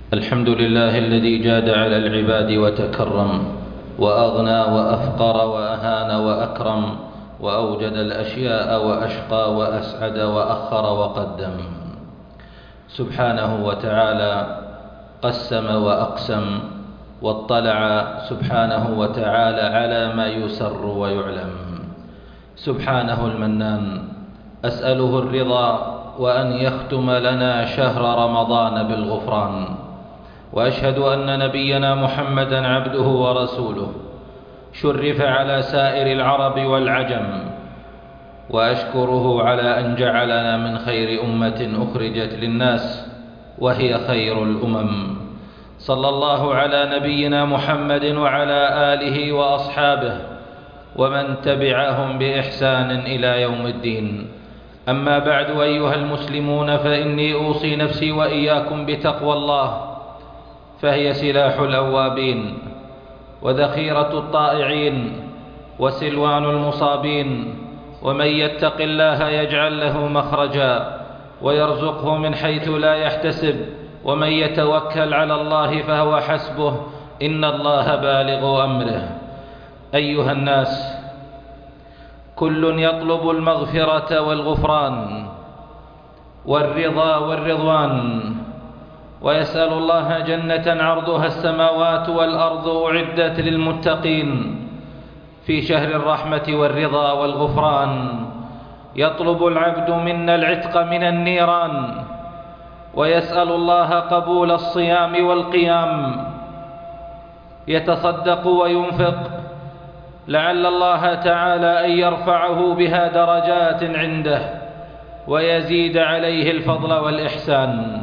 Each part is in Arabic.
الحمد لله الذي جاد على العباد وتكرم وأغنى وأفقر وأهان وأكرم وأوجد الأشياء وأشقى وأسعد وأخر وقدم سبحانه وتعالى. قسم وأقسم واطلع سبحانه وتعالى على ما يسر ويعلم. سبحانه المنان، أسأله الرضا وأن يختم لنا شهر رمضان بالغفران، وأشهد أن نبينا محمدًا عبده ورسوله شرف على سائر العرب والعجم، وأشكره على أن جعلنا من خير أمة أخرجت للناس وهي خير الأمم. صلى الله على نبينا محمد وعلى آله وأصحابه ومن تبعهم بإحسان إلى يوم الدين. أما بعد، أيها المسلمون، فإني أوصي نفسي وإياكم بتقوى الله، فهي سلاح الأوابين وذخيرة الطائعين وسلوان المصابين. ومن يتق الله يجعل له مخرجا ويرزقه من حيث لا يحتسب، ومن يتوكل على الله فهو حسبه، إن الله بالغ أمره. أيها الناس، كل يطلب المغفرة والغفران والرضا والرضوان، ويسأل الله جنة عرضها السماوات والأرض أعدت للمتقين في شهر الرحمة والرضا والغفران. يطلب العبد منا العتق من النيران، ويسأل الله قبول الصيام والقيام. يتصدق وينفق لعل الله تعالى أن يرفعه بها درجات عنده ويزيد عليه الفضل والإحسان.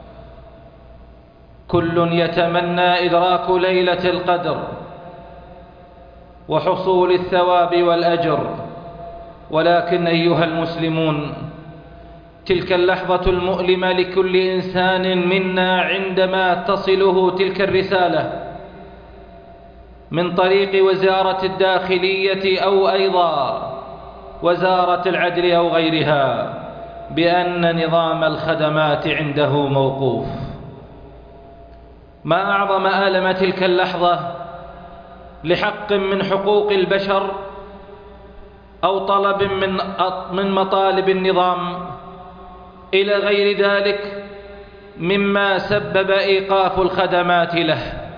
كل يتمنى إدراك ليلة القدر وحصول الثواب والأجر، ولكن أيها المسلمون، تلك اللحظة المؤلمة لكل إنسان منا عندما تصله تلك الرسالة من طريق وزارة الداخلية أو أيضا وزارة العدل أو غيرها بأن نظام الخدمات عنده موقوف. ما أعظم ألم تلك اللحظة لحق من حقوق البشر أو طلب من مطالب النظام إلى غير ذلك مما سبب إيقاف الخدمات له.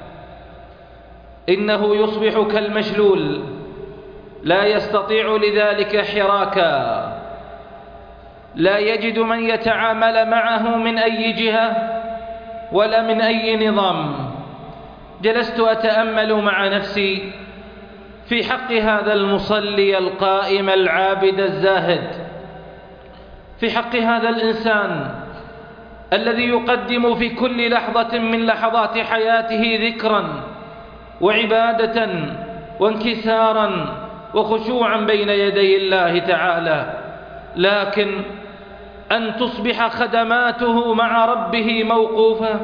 إنه يصبح كالمشلول لا يستطيع لذلك حراكا، لا يجد من يتعامل معه من أي جهة ولا من أي نظام. جلست أتأمل مع نفسي في حق هذا المصلي القائم العابد الزاهد، في حق هذا الإنسان الذي يقدم في كل لحظة من لحظات حياته ذكرا وعبادة وانكسارا وخشوعا بين يدي الله تعالى، لكن أن تصبح خدماته مع ربه موقوفة،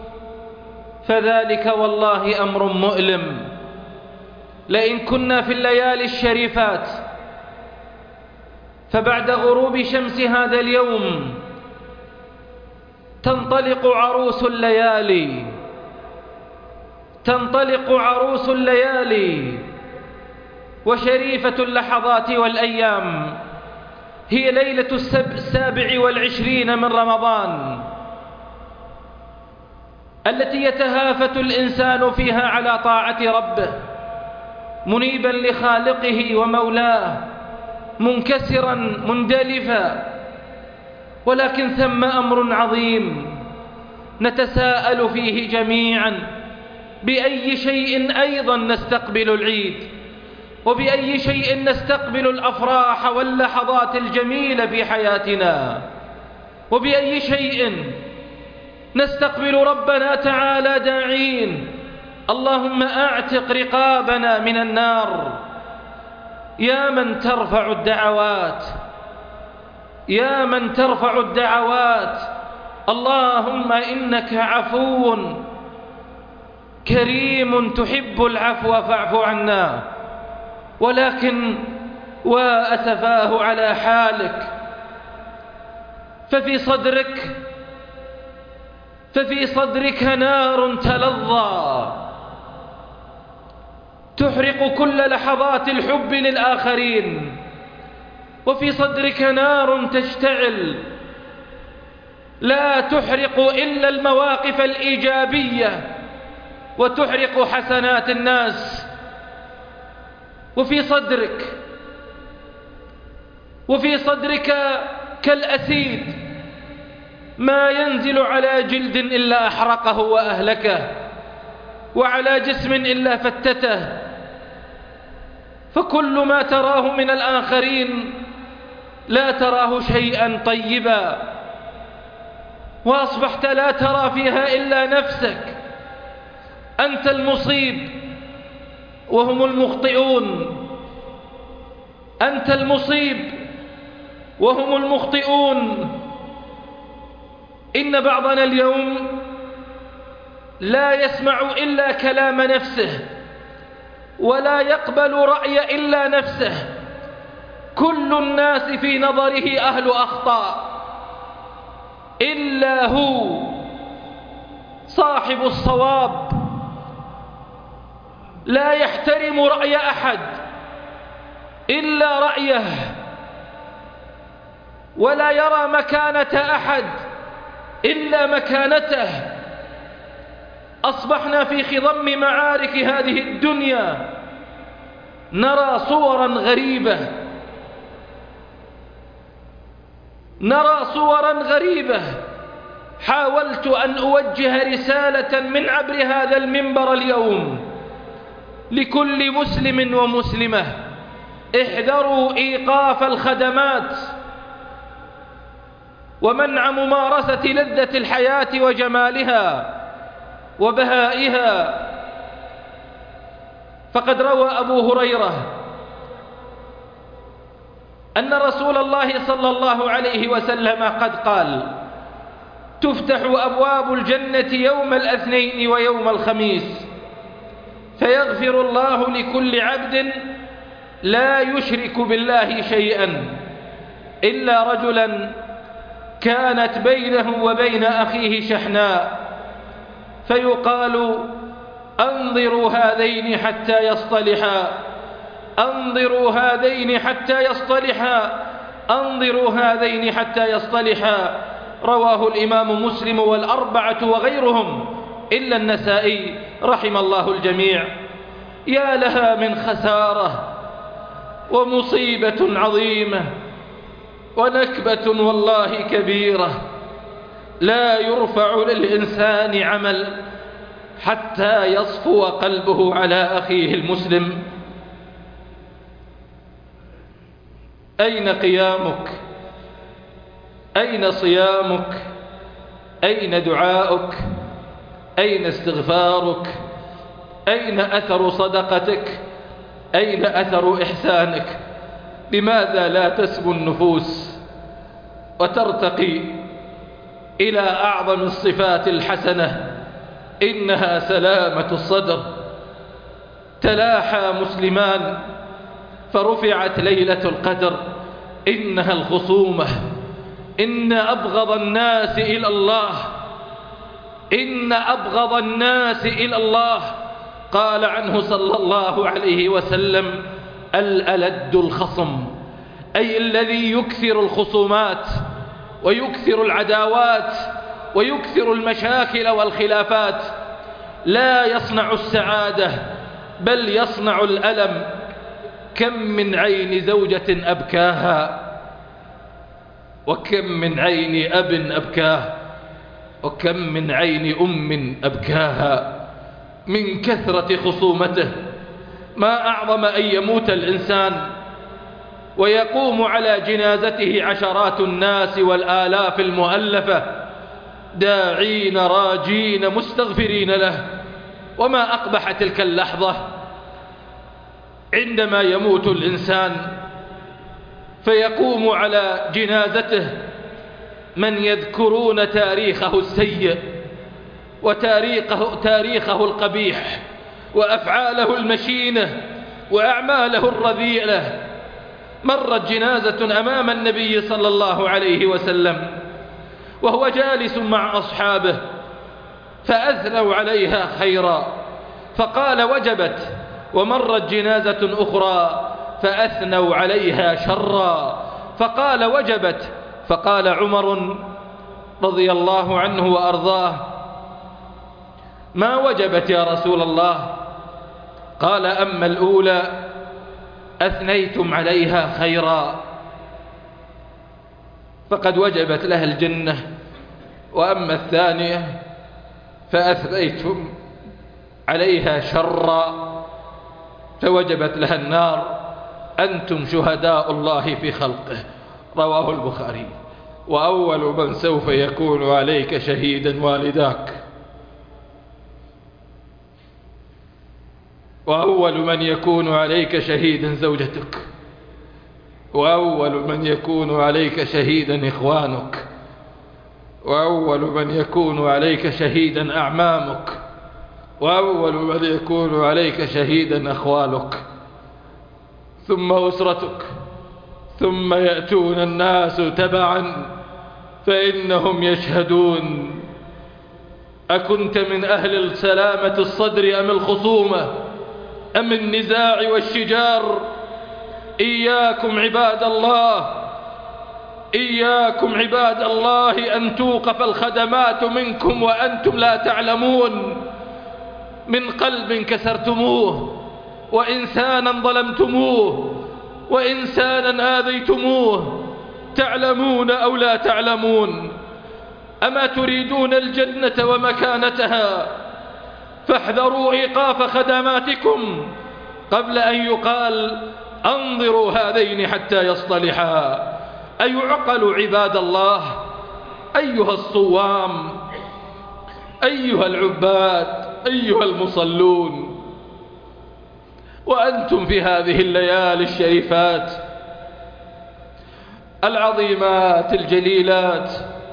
فذلك والله أمر مؤلم. لئن كنا في الليالي الشريفات، فبعد غروب شمس هذا اليوم تنطلق عروس الليالي، تنطلق عروس الليالي، وشريفة اللحظات والأيام هي ليلة 27 من رمضان، التي يتهافت الإنسان فيها على طاعة ربه، منيبا لخالقه ومولاه، منكسرا مندلفا. ولكن ثم أمر عظيم نتساءل فيه جميعا: بأي شيء أيضا نستقبل العيد؟ وبأي شيء نستقبل الأفراح واللحظات الجميلة في حياتنا؟ وبأي شيء نستقبل ربنا تعالى داعين: اللهم أعتق رقابنا من النار. يا من ترفع الدعوات، يا من ترفع الدعوات، اللهم إنك عفو كريم تحب العفو فاعف عنا. ولكن وأسفاه على حالك، ففي صدرك ففي صدرك نار تلظى تحرق كل لحظات الحب للآخرين، وفي صدرك نار تشتعل لا تحرق إلا المواقف الإيجابية وتحرق حسنات الناس. وفي صدرك كالأسيد ما ينزل على جلد إلا أحرقه وأهلكه، وعلى جسم إلا فتته. فكل ما تراه من الآخرين لا تراه شيئا طيبا، وأصبحت لا ترى فيها إلا نفسك. أنت المصيب وهم المخطئون، أنت المصيب وهم المخطئون. إن بعضنا اليوم لا يسمع إلا كلام نفسه، ولا يقبل رأي إلا نفسه. كل الناس في نظره أهل أخطاء إلا هو صاحب الصواب. لا يحترم رأي أحد إلا رأيه، ولا يرى مكانة أحد إلا مكانته. أصبحنا في خضم معارك هذه الدنيا نرى صورا غريبة. حاولت أن أوجه رسالة من عبر هذا المنبر اليوم لكل مسلم ومسلمة: احذروا إيقاف الخدمات ومنع ممارسة لذة الحياة وجمالها وبهائها. فقد روى أبو هريرة أن رسول الله صلى الله عليه وسلم قد قال: تفتح أبواب الجنة يوم الاثنين ويوم الخميس، فيغفر الله لكل عبد لا يشرك بالله شيئا إلا رجلا كانت بينه وبين أخيه شحناء، فيقال: أنظروا هذين حتى يصطلحا، أنظروا هذين حتى يصطلحا، أنظروا هذين حتى يصطلحا. رواه الإمام مسلم والأربعة وغيرهم إلا النسائي رحم الله الجميع. يا لها من خسارة ومصيبة عظيمة ونكبة والله كبيرة. لا يرفع للإنسان عمل حتى يصفو قلبه على أخيه المسلم. أين قيامك؟ أين صيامك؟ أين دعاؤك؟ أين استغفارك؟ أين أثر صدقتك؟ أين أثر إحسانك؟ لماذا لا تسبو النفوس وترتقي إلى أعظم الصفات الحسنة؟ إنها سلامة الصدر. تلاحى مسلمان فرفعت ليلة القدر، إنها الخصومة. إن أبغض الناس إلى الله، إن أبغض الناس إلى الله قال عنه صلى الله عليه وسلم: الألد الخصم، أي الذي يكثر الخصومات ويكثر العداوات ويكثر المشاكل والخلافات. لا يصنع السعادة بل يصنع الألم. كم من عين زوجة أبكاها، وكم من عين أب أبكاه، وكم من عين أم أبكاها من كثرة خصومته. ما أعظم أن يموت الإنسان ويقوم على جنازته عشرات الناس والآلاف المؤلفة داعين راجين مستغفرين له. وما أقبح تلك اللحظة عندما يموت الإنسان فيقوم على جنازته من يذكرون تاريخه السيء وتاريخه القبيح وأفعاله المشينة وأعماله الرذيلة. مرت جنازة أمام النبي صلى الله عليه وسلم وهو جالس مع أصحابه، فأثنوا عليها خيرا، فقال وجبت، ومرت جنازة أخرى فأثنوا عليها شرا، فقال وجبت، فقال عمر رضي الله عنه وأرضاه: ما وجبت يا رسول الله؟ قال: أما الأولى أثنيتم عليها خيرا فقد وجبت لها الجنة، وأما الثانية فأثنيتم عليها شرا فوجبت لها النار، أنتم شهداء الله في خلقه. رواه البخاري. وأول من سوف يكون عليك شهيدا والداك، وأول من يكون عليك شهيدا زوجتك، وأول من يكون عليك شهيدا إخوانك، وأول من يكون عليك شهيدا أعمامك، وأول من يكون عليك شهيدا أخوالك، ثم أسرتك، ثم يأتون الناس تبعا فإنهم يشهدون. أكنت من أهل السلامة الصدر أم الخصومة أم النزاع والشجار؟ إياكم عباد الله، إياكم عباد الله أن توقف الخدمات منكم وأنتم لا تعلمون، من قلب كسرتموه، وإنسانا ظلمتموه، وإنسانا آذيتموه، تعلمون أو لا تعلمون. أما تريدون الجنة ومكانتها؟ فاحذروا إيقاف خدماتكم قبل أن يقال أنظروا هذين حتى يصطلحا. أيعقل عباد الله؟ أيها الصوام، أيها العباد، أيها المصلون، وأنتم في هذه الليالي الشريفات العظيمات الجليلات،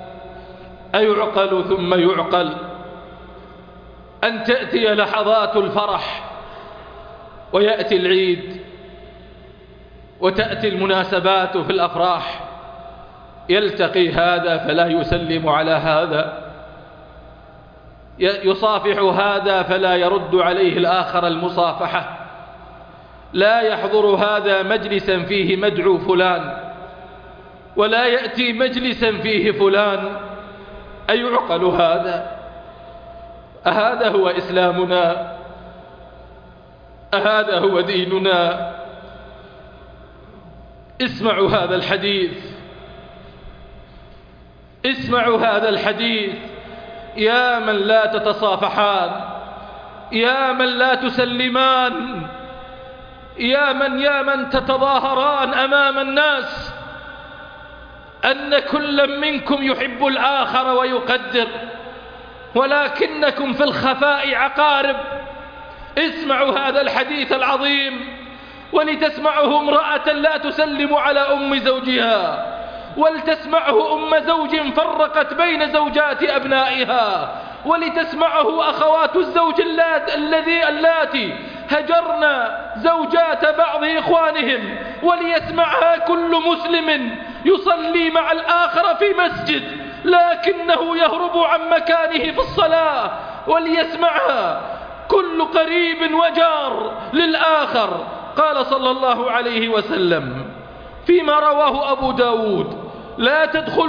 أيعقل ثم يعقل أن تأتي لحظات الفرح ويأتي العيد وتأتي المناسبات في الأفراح، يلتقي هذا فلا يسلم على هذا، يصافح هذا فلا يرد عليه الآخر المصافحة، لا يحضر هذا مجلسا فيه مدعو فلان ولا يأتي مجلسا فيه فلان. أيعقل هذا؟ أهذا هو إسلامنا؟ أهذا هو ديننا؟ اسمعوا هذا الحديث، اسمعوا هذا الحديث: يا من لا تتصافحان، يا من لا تسلمان، يا من تتظاهران أمام الناس أن كل منكم يحب الآخر ويقدر، ولكنكم في الخفاء عقارب. اسمعوا هذا الحديث العظيم، ولتسمعه امرأة لا تسلم على أم زوجها، ولتسمعه أم زوج فرقت بين زوجات أبنائها، ولتسمعه أخوات الزوج اللاتي هجرن زوجات بعض إخوانهم، وليسمعها كل مسلم يصلي مع الآخر في مسجد لكنه يهرب عن مكانه في الصلاة، وليسمعها كل قريب وجار للآخر. قال صلى الله عليه وسلم فيما رواه أبو داود: لا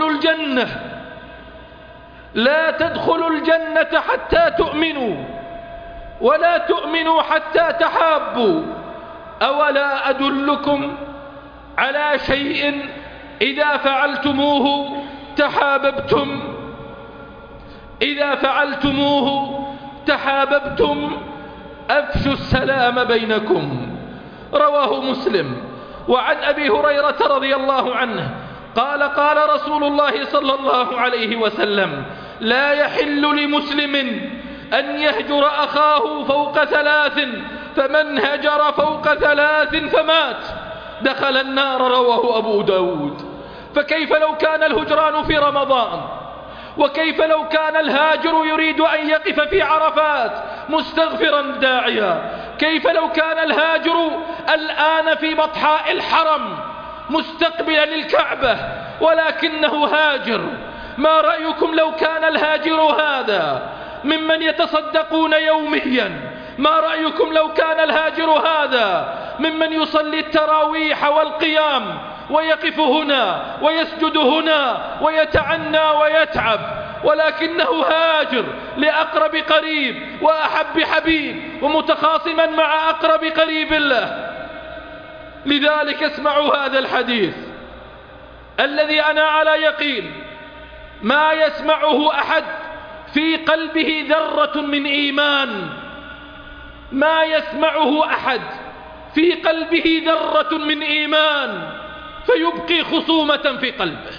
تدخلوا الجنة حتى تؤمنوا، ولا تؤمنوا حتى تحابوا. أولا أدلكم على شيء إذا فعلتموه تحاببتم؟ إذا فعلتموه تحاببتم. أفشوا السلام بينكم. رواه مسلم. وعن أبي هريرة رضي الله عنه قال: قال رسول الله صلى الله عليه وسلم: لا يحل لمسلم أن يهجر أخاه فوق 3، فمن هجر فوق 3 فمات دخل النار. رواه أبو داود. فكيف لو كان الهجران في رمضان؟ وكيف لو كان الهاجر يريد أن يقف في عرفات مستغفرا داعيا؟ كيف لو كان الهاجر الآن في بطحاء الحرم مستقبلا للكعبة ولكنه هاجر؟ ما رأيكم لو كان الهاجر هذا ممن يتصدقون يوميا. ما رأيكم لو كان الهاجر هذا ممن يصلي التراويح والقيام ويقف هنا ويسجد هنا ويتعنى ويتعب، ولكنه هاجر لأقرب قريب وأحب حبيب ومتخاصما مع أقرب قريب له. لذلك اسمعوا هذا الحديث الذي أنا على يقين ما يسمعه أحد في قلبه ذرة من إيمان، ما يسمعه أحد في قلبه ذرة من إيمان فيبقي خصومة في قلبه.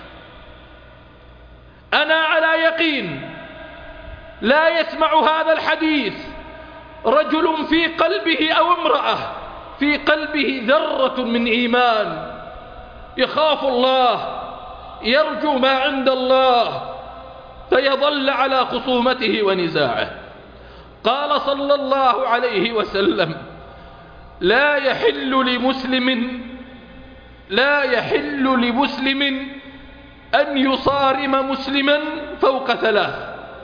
أنا على يقين لا يسمع هذا الحديث رجل في قلبه أو امرأة في قلبه ذرة من إيمان، يخاف الله، يرجو ما عند الله، فيظل على خصومته ونزاعه. قال صلى الله عليه وسلم: لا يحل لمسلم أن يصارم مسلما فوق 3،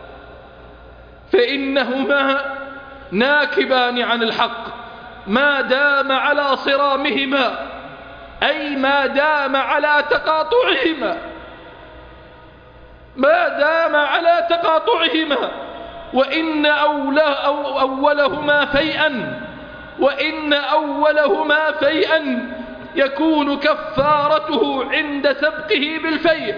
فإنهما ناكبان عن الحق ما دام على صرامهما، أي ما دام على تقاطعهما، ما دام على تقاطعهما، وإن أولهما فيئا يكون كفارته عند سبقه بالفيء،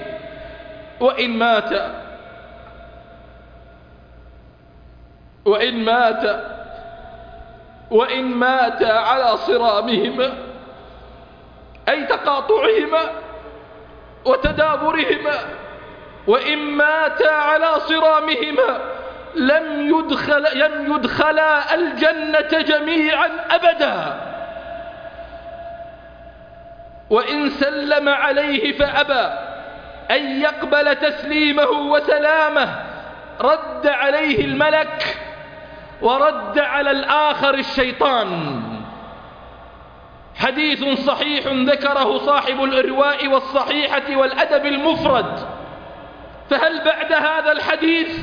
وإن مات على صرامهما، أي تقاطعهما وتدابرهما، وإن مات على صرامهما لم يدخلا الجنة جميعا أبدا. وإن سلم عليه فأبى أن يقبل تسليمه وسلامه رد عليه الملك ورد على الآخر الشيطان. حديث صحيح ذكره صاحب الإرواء والصحيحة والأدب المفرد. فهل بعد هذا الحديث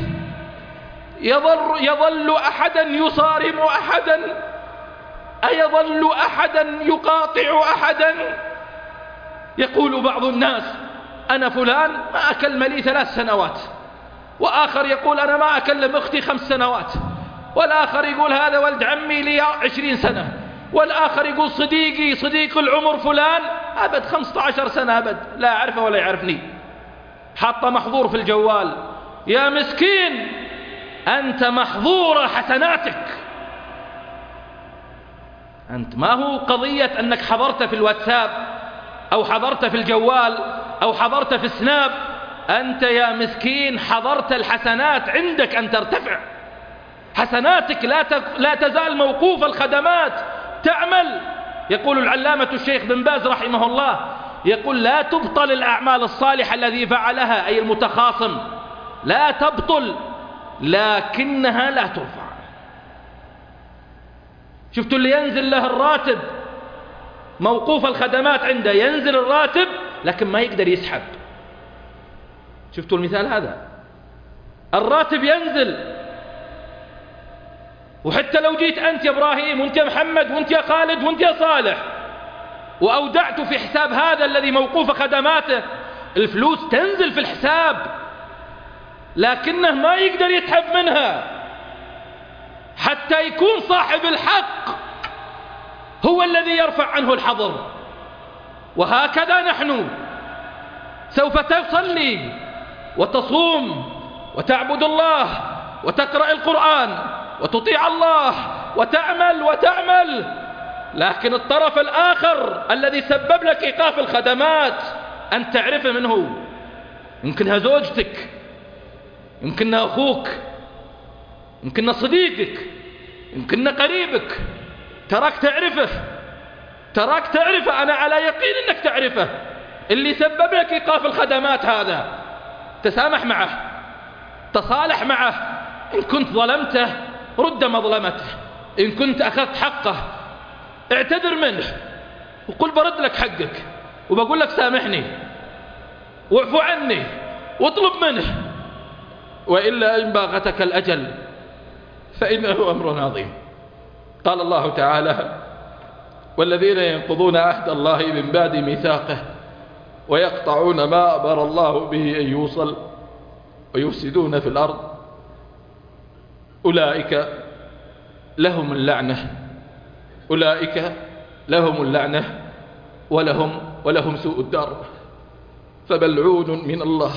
يظل أحدا يصارم أحدا؟ أيظل أحدا يقاطع أحدا؟ يقول بعض الناس: أنا فلان ما أكلم لي 3 سنوات، وآخر يقول: أنا ما أكلم أختي 5 سنوات، والآخر يقول: هذا ولد عمي لي 20 سنة، والآخر يقول: صديق العمر فلان أبد 15 سنة أبد، لا أعرفه ولا يعرفني، حط محظور في الجوال. يا مسكين، أنت محظور حسناتك. أنت ما هو قضية أنك حضرت في الواتساب أو حضرت في الجوال أو حضرت في السناب، أنت يا مسكين حضرت الحسنات عندك أن ترتفع. حسناتك لا تزال موقوف الخدمات تعمل. يقول العلامة الشيخ بن باز رحمه الله، يقول: لا تبطل الأعمال الصالحة الذي فعلها، أي المتخاصم، لا تبطل، لكنها لا ترفع. شفتوا اللي ينزل له الراتب موقوف الخدمات عنده، ينزل الراتب لكن ما يقدر يسحب. شفتوا المثال هذا؟ الراتب ينزل، وحتى لو جيت أنت يا إبراهيم وأنت يا محمد وأنت يا خالد وأنت يا صالح وأودعت في حساب هذا الذي موقوف خدماته، الفلوس تنزل في الحساب لكنه ما يقدر يسحب منها حتى يكون صاحب الحق هو الذي يرفع عنه الحظر. وهكذا نحن سوف تصلي وتصوم وتعبد الله وتقرأ القرآن وتطيع الله وتعمل، لكن الطرف الآخر الذي سبب لك إيقاف الخدمات أن تعرف منه، يمكنها زوجتك، يمكنها أخوك، يمكنها صديقك، يمكنها قريبك، تراك تعرفه. أنا على يقين أنك تعرفه. اللي سبب لك إيقاف الخدمات هذا تسامح معه، تصالح معه. إن كنت ظلمته رد مظلمته، إن كنت أخذت حقه اعتذر منه وقل برد لك حقك وبقول لك سامحني واعفو عني واطلب منه. وإلا إن باغتك الأجل فإنه أمر عظيم. قال الله تعالى: والذين ينقضون عهد الله من بعد ميثاقه ويقطعون ما أمر الله به أن يوصل ويفسدون في الأرض أولئك لهم اللعنة، أولئك لهم اللعنة ولهم سوء الدار، فملعون من الله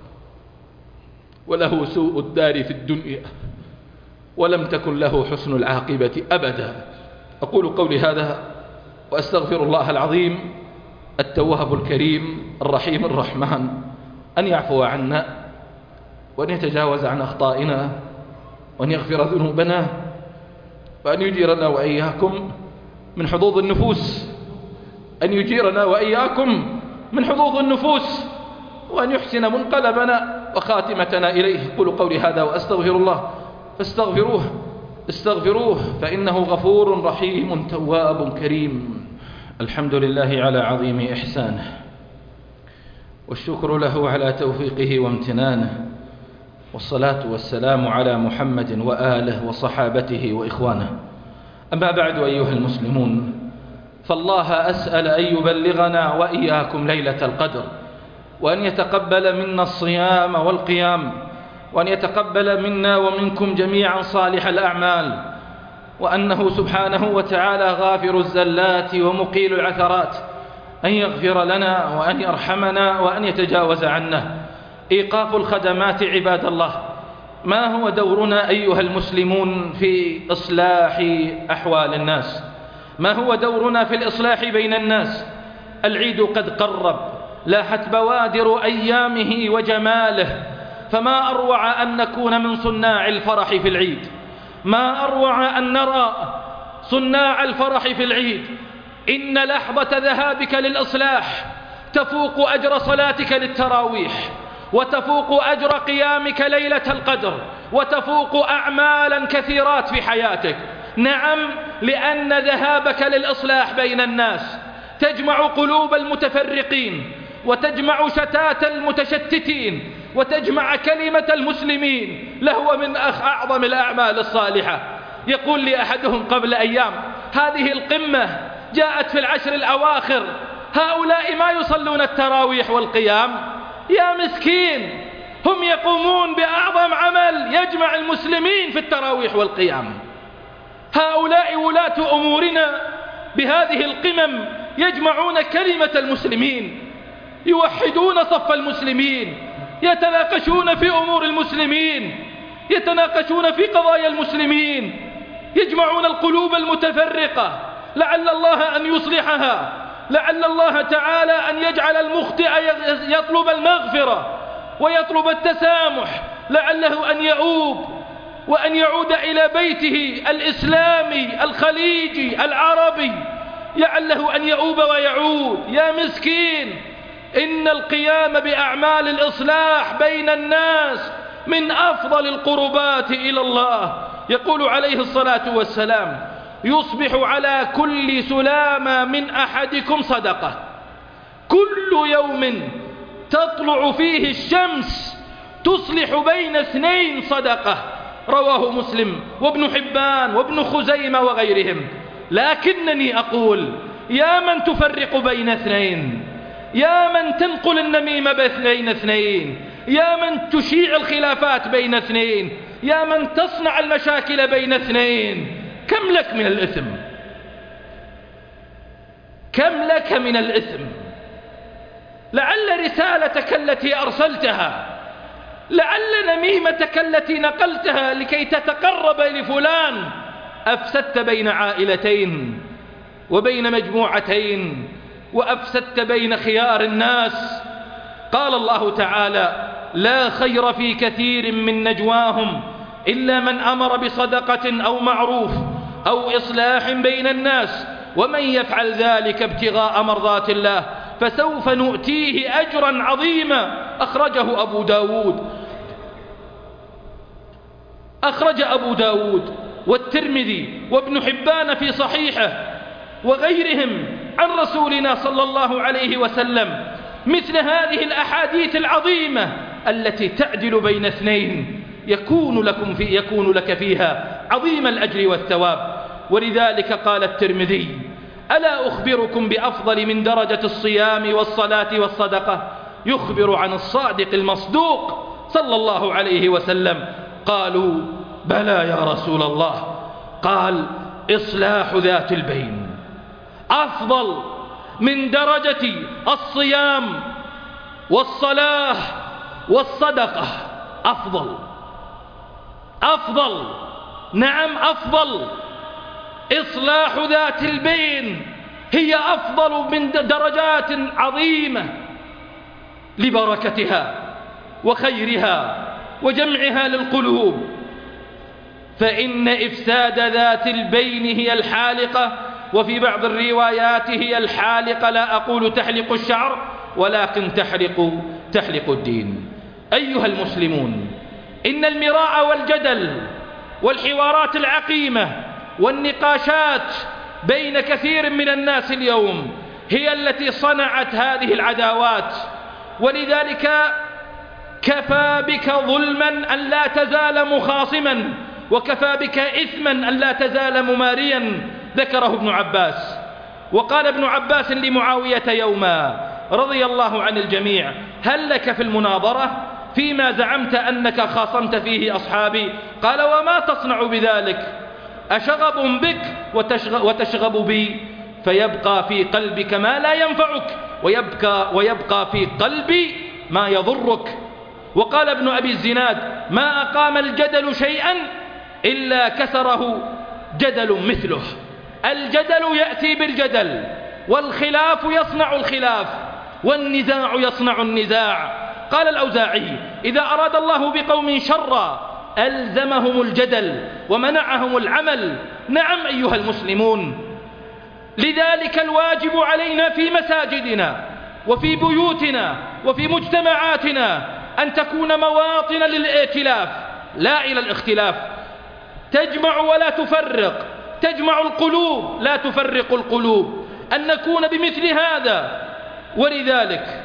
وله سوء الدار في الدنيا ولم تكن له حسن العاقبة أبدا. أقول قولي هذا وأستغفر الله العظيم التواب الكريم الرحيم الرحمن أن يعفو عنا وأن يتجاوز عن أخطائنا وأن يغفر ذنوبنا وأن يجيرنا وإياكم من حظوظ النفوس، أن يجيرنا وإياكم من حظوظ النفوس، وأن يحسن منقلبنا وخاتمتنا إليه. قولوا قولي هذا وأستغفر الله استغفروه فإنه غفور رحيم تواب كريم. الحمد لله على عظيم إحسانه، والشكر له على توفيقه وامتنانه، والصلاة والسلام على محمد وآله وصحابته وإخوانه. أما بعد أيها المسلمون، فالله أسأل أن يبلغنا وإياكم ليلة القدر، وأن يتقبل منا الصيام والقيام، وأن يتقبل منا ومنكم جميعا صالح الأعمال، وأنه سبحانه وتعالى غافر الزلات ومقيل العثرات، أن يغفر لنا وأن يرحمنا وأن يتجاوز عنا. إيقاف الخدمات عباد الله، ما هو دورنا أيها المسلمون في إصلاح أحوال الناس؟ ما هو دورنا في الإصلاح بين الناس؟ العيد قد قرب، لاحت بوادر أيامه وجماله، فما أروع أن نكون من صناع الفرح في العيد، ما أروع أن نرى صناع الفرح في العيد. إن لحظة ذهابك للإصلاح تفوق أجر صلاتك للتراويح، وتفوق أجر قيامك ليلة القدر، وتفوق أعمالا كثيرات في حياتك. نعم، لأن ذهابك للإصلاح بين الناس تجمع قلوب المتفرقين، وتجمع شتات المتشتتين، وتجمع كلمة المسلمين، لهو من أعظم الأعمال الصالحة. يقول لي أحدهم قبل أيام: هذه القمة جاءت في العشر الأواخر، هؤلاء ما يصلون التراويح والقيام. يا مسكين، هم يقومون بأعظم عمل يجمع المسلمين في التراويح والقيام. هؤلاء ولاة أمورنا بهذه القمم يجمعون كلمة المسلمين، يوحدون صف المسلمين، يتناقشون في أمور المسلمين، يتناقشون في قضايا المسلمين، يجمعون القلوب المتفرقة، لعل الله أن يصلحها، لعل الله تعالى أن يجعل المخطئ يطلب المغفرة ويطلب التسامح، لعله أن يؤوب وأن يعود إلى بيته الإسلامي الخليجي العربي، لعله أن يؤوب ويعود. يا مسكين، إن القيام بأعمال الإصلاح بين الناس من أفضل القربات إلى الله. يقول عليه الصلاة والسلام: يصبح على كل سلامة من أحدكم صدقة، كل يوم تطلع فيه الشمس تصلح بين اثنين صدقة. رواه مسلم وابن حبان وابن خزيمة وغيرهم. لكنني أقول: يا من تفرق بين اثنين، يا من تنقل النميمة بين اثنين، يا من تشيع الخلافات بين اثنين، يا من تصنع المشاكل بين اثنين، كم لك من الإثم؟ كم لك من الإثم؟ لعل رسالتك التي أرسلتها، لعل نميمتك التي نقلتها لكي تتقرب لفلان، أفسدت بين عائلتين وبين مجموعتين، وأفسدت بين خيار الناس. قال الله تعالى: لا خير في كثير من نجواهم إلا من أمر بصدقة أو معروف أو إصلاح بين الناس، ومن يفعل ذلك ابتغاء مرضات الله فسوف نؤتيه أجرا عظيما. أخرج أبو داود والترمذي وابن حبان في صحيحه وغيرهم عن رسولنا صلى الله عليه وسلم مثل هذه الأحاديث العظيمة التي تعدل بين اثنين. يكون لك فيها عظيم الأجر والثواب. ولذلك قال الترمذي: ألا أخبركم بأفضل من درجة الصيام والصلاة والصدقة؟ يخبر عن الصادق المصدوق صلى الله عليه وسلم. قالوا: بلى يا رسول الله. قال: إصلاح ذات البين أفضل من درجة الصيام والصلاة والصدقة. أفضل، نعم أفضل. إصلاح ذات البين هي أفضل من درجات عظيمة لبركتها وخيرها وجمعها للقلوب. فإن إفساد ذات البين هي الحالقة، وفي بعض الروايات هي الحالقة، لا أقول تحلق الشعر ولكن تحلق الدين. أيها المسلمون، إن المراء والجدل والحوارات العقيمة والنقاشات بين كثير من الناس اليوم هي التي صنعت هذه العداوات. ولذلك كفى بك ظلما أن لا تزال مخاصما، وكفى بك إثما أن لا تزال مماريا، ذكره ابن عباس. وقال ابن عباس لمعاوية يوما رضي الله عن الجميع: هل لك في المناظرة فيما زعمت أنك خاصمت فيه أصحابي؟ قال: وما تصنع بذلك؟ أشغب بك وتشغب بي، فيبقى في قلبك ما لا ينفعك ويبقى في قلبي ما يضرك. وقال ابن أبي الزناد: ما أقام الجدل شيئا إلا كسره جدل مثله. الجدل يأتي بالجدل، والخلاف يصنع الخلاف، والنزاع يصنع النزاع. قال الأوزاعي: إذا أراد الله بقوم شرا ألزمهم الجدل ومنعهم العمل. نعم أيها المسلمون، لذلك الواجب علينا في مساجدنا وفي بيوتنا وفي مجتمعاتنا أن تكون مواطن للائتلاف لا إلى الاختلاف. تجمع ولا تفرق، تجمع القلوب لا تفرق القلوب، أن نكون بمثل هذا. ولذلك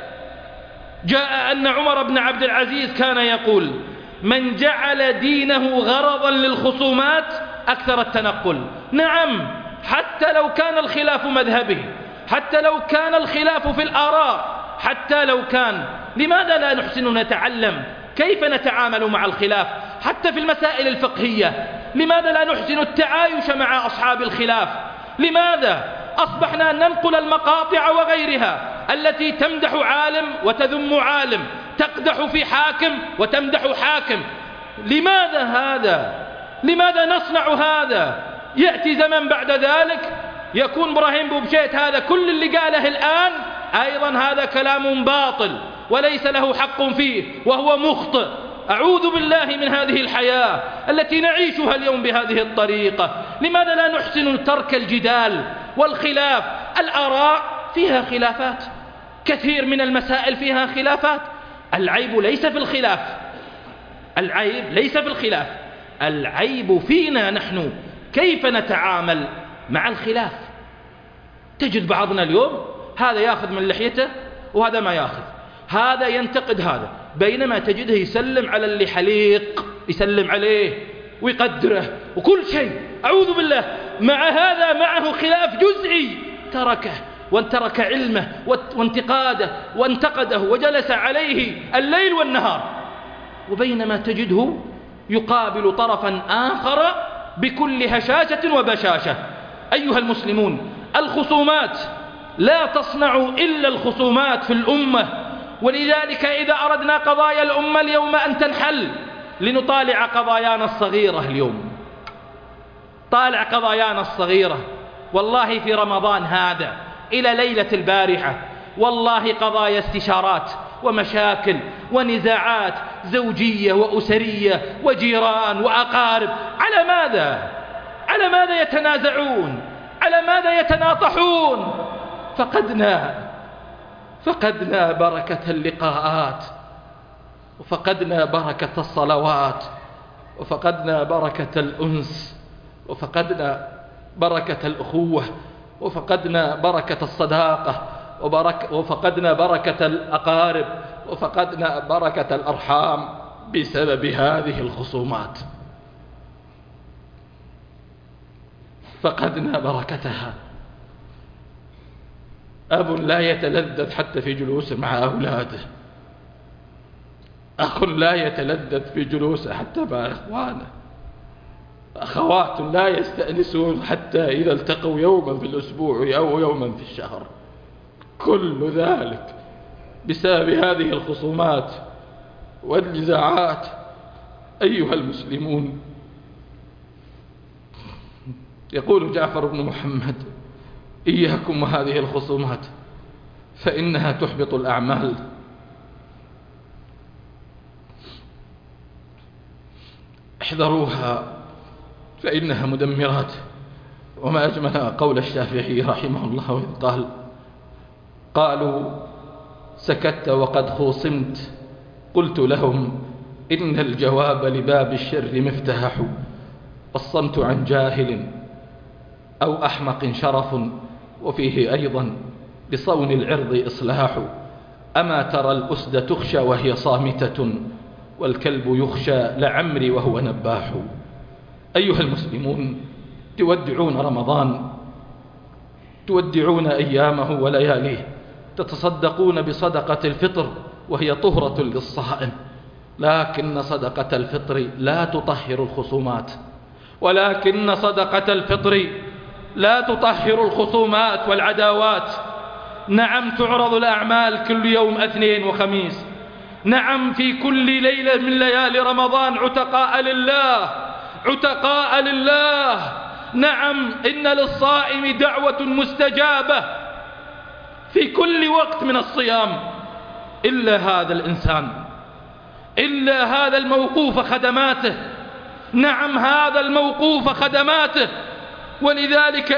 جاء أن عمر بن عبد العزيز كان يقول: من جعل دينه غرضا للخصومات أكثر التنقل. نعم، حتى لو كان الخلاف مذهبي، حتى لو كان الخلاف في الآراء، حتى لو كان، لماذا لا نحسن نتعلم كيف نتعامل مع الخلاف؟ حتى في المسائل الفقهية لماذا لا نحسن التعايش مع أصحاب الخلاف؟ لماذا أصبحنا ننقل المقاطع وغيرها التي تمدح عالم وتذم عالم، تقدح في حاكم وتمدح حاكم؟ لماذا هذا؟ لماذا نصنع هذا؟ يأتي زمن بعد ذلك يكون إبراهيم بوبشيت هذا كل اللي قاله الآن أيضا هذا كلام باطل وليس له حق فيه وهو مخطئ. أعوذ بالله من هذه الحياة التي نعيشها اليوم بهذه الطريقة. لماذا لا نحسن ترك الجدال والخلاف؟ الآراء فيها خلافات، كثير من المسائل فيها خلافات. العيب ليس في الخلاف، العيب ليس في الخلاف، العيب فينا نحن كيف نتعامل مع الخلاف. تجد بعضنا اليوم هذا ياخذ من لحيته وهذا ما ياخذ، هذا ينتقد هذا، بينما تجده يسلم على اللي حليق، يسلم عليه ويقدره وكل شيء. أعوذ بالله، مع هذا معه خلاف جزئي تركه، وترك علمه وانتقاده وانتقده وجلس عليه الليل والنهار، وبينما تجده يقابل طرفا آخر بكل هشاشة وبشاشة. أيها المسلمون، الخصومات لا تصنع إلا الخصومات في الأمة. ولذلك إذا أردنا قضايا الأمة اليوم أن تنحل، لنطالع قضايانا الصغيرة اليوم. طالع قضايانا الصغيرة. والله في رمضان هذا إلى ليلة البارحة والله قضايا استشارات ومشاكل ونزاعات زوجية وأسرية وجيران وأقارب. على ماذا؟ على ماذا يتنازعون؟ على ماذا يتناطحون؟ فقدنا بركة اللقاءات، وفقدنا بركة الصلوات، وفقدنا بركة الأنس، وفقدنا بركة الأخوة، وفقدنا بركة الصداقة، وفقدنا بركة الأقارب، وفقدنا بركة الأرحام. بسبب هذه الخصومات، فقدنا بركتها. أب لا يتلذذ حتى في جلوسه مع أولاده، أخ لا يتلذذ في جلوسه حتى مع إخوانه، أخوات لا يستأنسون حتى إذا التقوا يوما في الأسبوع أو يوما في الشهر. كل ذلك بسبب هذه الخصومات والنزاعات. أيها المسلمون، يقول جعفر بن محمد: إياكم وهذه الخصومات فإنها تحبط الأعمال. احذروها فإنها مدمرات. وما أجمل قول الشافعي رحمه الله إذ قال: قالوا سكت وقد خوصمت، قلت لهم إن الجواب لباب الشر مفتاح، والصمت عن جاهل أو أحمق شرف، وفيه أيضا لصون العرض إصلاح. أما ترى الأسد تخشى وهي صامتة، والكلب يخشى لعمري وهو نباح. أيها المسلمون، تودعون رمضان، تودعون أيامه ولياليه، تتصدقون بصدقة الفطر وهي طهرة للصائم، لكن صدقة الفطر لا تطهر الخصومات، ولكن صدقة الفطر لا تطهر الخصومات والعداوات. نعم، تعرض الأعمال كل يوم اثنين وخميس، نعم في كل ليلة من ليالي رمضان عتقاء لله، عتقاء لله. نعم، إن للصائم دعوة مستجابة في كل وقت من الصيام، إلا هذا الإنسان، إلا هذا الموقوف خدماته. نعم، هذا الموقوف خدماته. ولذلك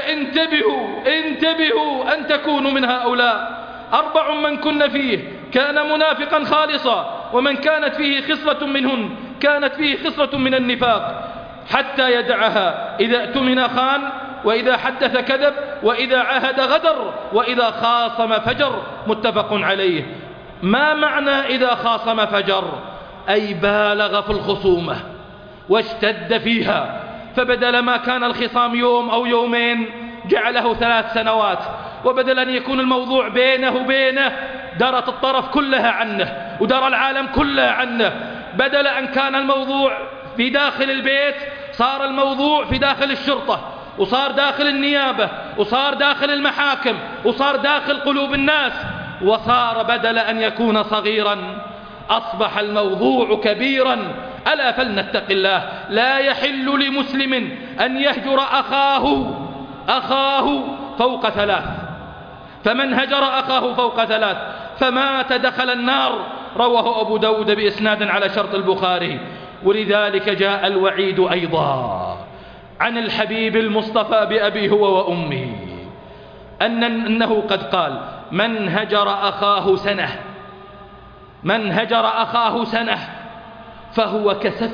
انتبهوا أن تكونوا من هؤلاء. 4 من كن فيه كان منافقا خالصا، ومن كانت فيه خصلة منهن كانت فيه خصلة من النفاق، حتى يدعها: إذا اؤتمن خان، وإذا حدث كذب، وإذا عهد غدر، وإذا خاصم فجر. متفق عليه. ما معنى إذا خاصم فجر؟ أي بالغ في الخصومة واشتد فيها، فبدل ما كان الخصام يوم أو يومين جعله 3 سنوات، وبدل أن يكون الموضوع بينه وبينه درت الطرف كلها عنه ودار العالم كلها عنه. بدل أن كان الموضوع في داخل البيت صار الموضوع في داخل الشرطة، وصار داخل النيابة، وصار داخل المحاكم، وصار داخل قلوب الناس، وصار بدل أن يكون صغيرا أصبح الموضوع كبيرا. ألا فلنتق الله. لا يحل لمسلم أن يهجر أخاه فوق 3، فمن هجر أخاه فوق 3 فمات دخل النار. رواه أبو داود بإسناد على شرط البخاري. ولذلك جاء الوعيد أيضا عن الحبيب المصطفى بأبي هو وأمه أنه قد قال: من هجر أخاه سنة فهو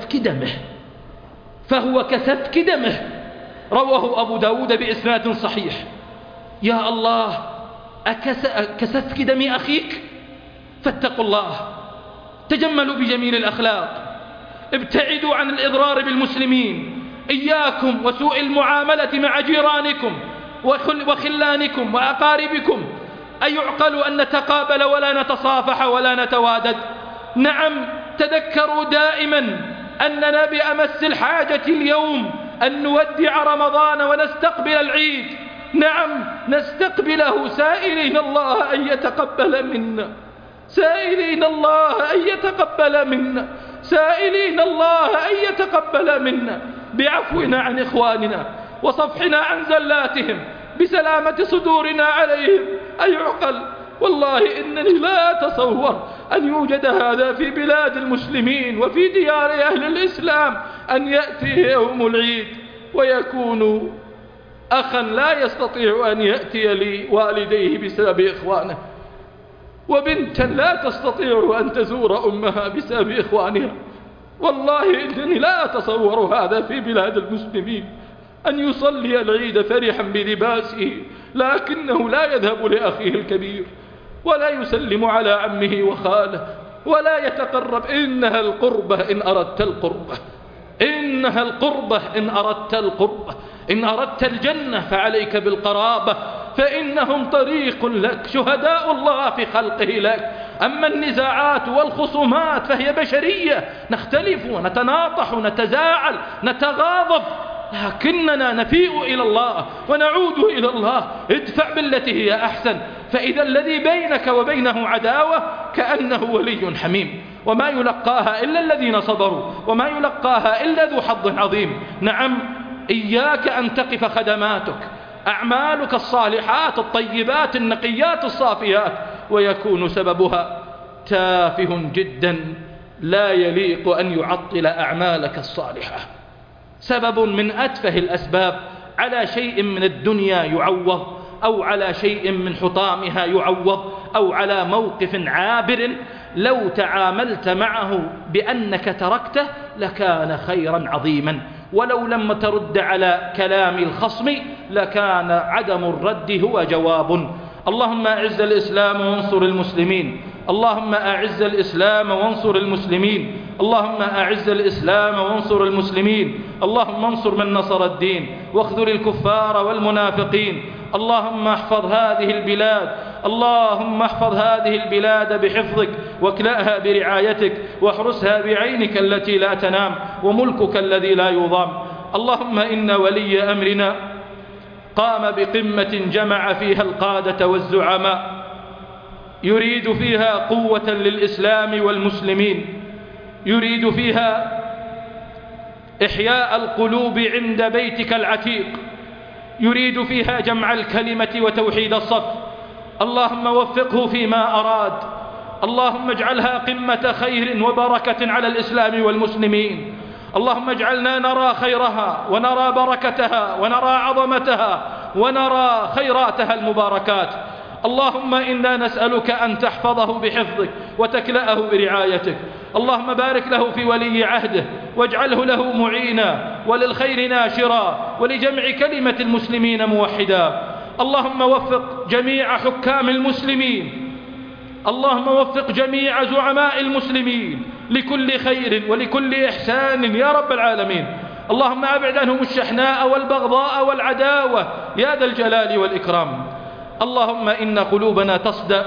كسفك دمه. رواه أبو داود بإسناد صحيح. يا الله، كسفك دم أخيك؟ فاتقوا الله، تجملوا بجميل الأخلاق، ابتعدوا عن الإضرار بالمسلمين، إياكم وسوء المعاملة مع جيرانكم وخلانكم وأقاربكم. أيعقل أن نتقابل ولا نتصافح ولا نتوادد؟ نعم، تذكروا دائما أننا بأمس الحاجة اليوم أن نودع رمضان ونستقبل العيد. نعم، نستقبله سائلين الله أن يتقبل منا، سائلين الله أن يتقبل منا، سائلين الله أن يتقبل منا، بعفونا عن إخواننا وصفحنا عن زلاتهم، بسلامة صدورنا عليهم. أيعقل؟ والله إنني لا أتصور أن يوجد هذا في بلاد المسلمين وفي ديار أهل الإسلام، أن يأتي يوم العيد ويكون أخا لا يستطيع أن يأتي لوالديه بسبب إخوانه، وبنتا لا تستطيع أن تزور أمها بسبب إخوانها. والله إنني لا أتصور هذا في بلاد المسلمين، أن يصلي العيد فرحا بلباسه لكنه لا يذهب لأخيه الكبير ولا يسلم على عمه وخاله ولا يتقرب. إنها القربة إن أردت القربة، إنها القربة إن أردت القربة. إن أردت الجنة فعليك بالقرابة، فإنهم طريق لك، شهداء الله في خلقه لك. أما النزاعات والخصومات فهي بشرية، نختلف ونتناطح ونتزاعل نتغاضب، لكننا نفيء إلى الله ونعود إلى الله. ادفع بالتي هي أحسن، فإذا الذي بينك وبينه عداوة كأنه ولي حميم. وما يلقاها إلا الذين صبروا، وما يلقاها إلا ذو حظ عظيم. نعم، إياك أن تقف خدماتك، أعمالك الصالحات الطيبات النقيات الصافيات، ويكون سببها تافه جدا لا يليق أن يعطل أعمالك الصالحة. سبب من أتفه الأسباب على شيء من الدنيا يعوض، أو على شيء من حطامها يعوض، أو على موقف عابر لو تعاملت معه بأنك تركته لكان خيرا عظيما، ولو لم ترد على كلام الخصم لكان عدم الرد هو جواب. اللهم أعز الإسلام وانصر المسلمين، اللهم أعز الإسلام وانصر المسلمين، اللهم أعز الإسلام وانصر المسلمين، اللهم انصر من نصر الدين واخذل الكفار والمنافقين. اللهم احفظ هذه البلاد، اللهم احفظ هذه البلاد بحفظك، واكلأها برعايتك، واحرسها بعينك التي لا تنام، وملكك الذي لا يضام. اللهم إن ولي أمرنا قام بقمة جمع فيها القادة والزعماء، يريد فيها قوة للإسلام والمسلمين، يريد فيها إحياء القلوب عند بيتك العتيق، يريد فيها جمع الكلمة وتوحيد الصف. اللهم وفقه فيما أراد، اللهم اجعلها قمة خير وبركة على الإسلام والمسلمين. اللهم اجعلنا نرى خيرها ونرى بركتها ونرى عظمتها ونرى خيراتها المباركات. اللهم إنا نسألك أن تحفظه بحفظك وتكلأه برعايتك. اللهم بارك له في ولي عهده، واجعله له معينا وللخير ناشرا، ولجمع كلمة المسلمين موحدا. اللهم وفق جميع حكام المسلمين، اللهم وفق جميع زعماء المسلمين لكل خير ولكل إحسان يا رب العالمين. اللهم أبعد عنهم الشحناء والبغضاء والعداوة يا ذا الجلال والإكرام. اللهم إن قلوبنا تصدأ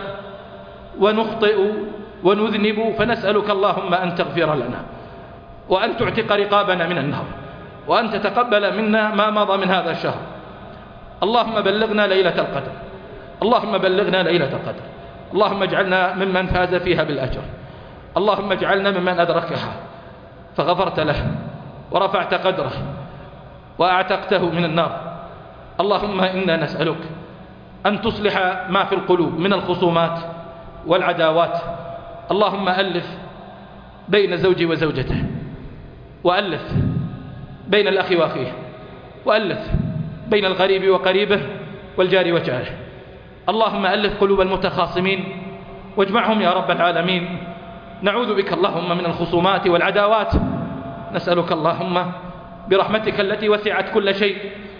ونخطئ ونذنب، فنسألك اللهم أن تغفر لنا، وأن تعتق رقابنا من النار، وأن تتقبل منا ما مضى من هذا الشهر. اللهم بلغنا ليلة القدر، اللهم بلغنا ليلة القدر. اللهم اجعلنا ممن فاز فيها بالأجر، اللهم اجعلنا ممن أدركها فغفرت له ورفعت قدره وأعتقته من النار. اللهم إنا نسألك أن تصلح ما في القلوب من الخصومات والعداوات. اللهم ألف بين زوجي وزوجته، وألف بين الأخ وأخيه، وألف بين الغريب وقريبه والجار وجاره. اللهم ألف قلوب المتخاصمين واجمعهم يا رب العالمين. نعوذ بك اللهم من الخصومات والعداوات. نسألك اللهم برحمتك التي وسعت كل شيء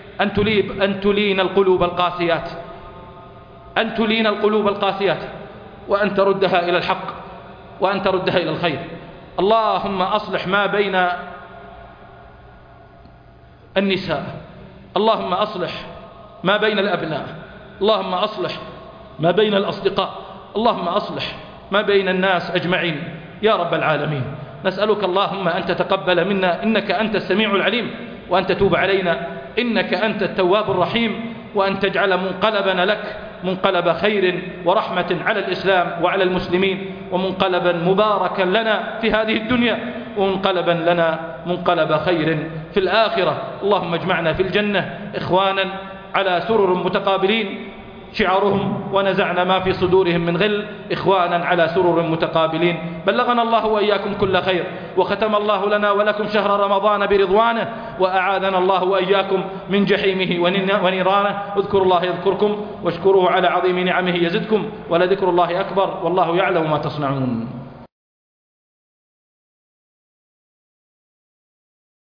أن تلين القلوب القاسيات، أن تلين القلوب القاسيات، وأن تردها إلى الحق، وأن تردها إلى الخير. اللهم أصلح ما بين النساء، اللهم أصلح ما بين الأبناء، اللهم أصلح ما بين الأصدقاء، اللهم أصلح ما بين الناس أجمعين يا رب العالمين. نسألك اللهم أن تتقبل منا إنك أنت السميع العليم، وأن تتوب علينا إنك أنت التواب الرحيم، وأن تجعل منقلبنا لك منقلب خير ورحمة على الإسلام وعلى المسلمين، ومنقلبا مباركا لنا في هذه الدنيا، ومنقلبا لنا منقلب خير في الآخرة. اللهم اجمعنا في الجنة إخوانا على سرر متقابلين شعارهم ونزعنا ما في صدورهم من غل، إخوانا على سرر متقابلين. بلغنا الله وإياكم كل خير، وختم الله لنا ولكم شهر رمضان برضوانه، وأعاذنا الله وإياكم من جحيمه ونيرانه. اذكروا الله يذكركم، واشكروه على عظيم نعمه يزدكم، ولذكر الله أكبر، والله يعلم ما تصنعون.